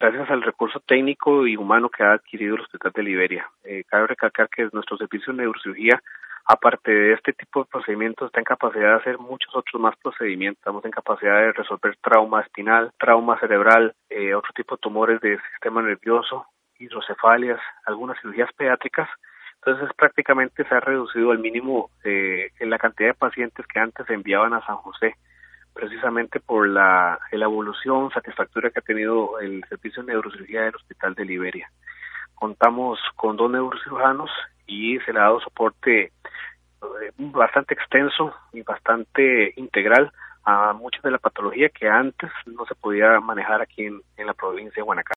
gracias al recurso técnico y humano que ha adquirido el Hospital de Liberia. Cabe recalcar que nuestro servicio de neurocirugía, aparte de este tipo de procedimientos, está en capacidad de hacer muchos otros más procedimientos. Estamos en capacidad de resolver trauma espinal, trauma cerebral, otro tipo de tumores del sistema nervioso, hidrocefalias, algunas cirugías pediátricas. Entonces prácticamente se ha reducido al mínimo en la cantidad de pacientes que antes se enviaban a San José, precisamente por la evolución satisfactoria que ha tenido el servicio de neurocirugía del Hospital de Liberia. Contamos con 2 neurocirujanos y se le ha dado soporte bastante extenso y bastante integral a muchas de la patología que antes no se podía manejar aquí en la provincia de Guanacaste.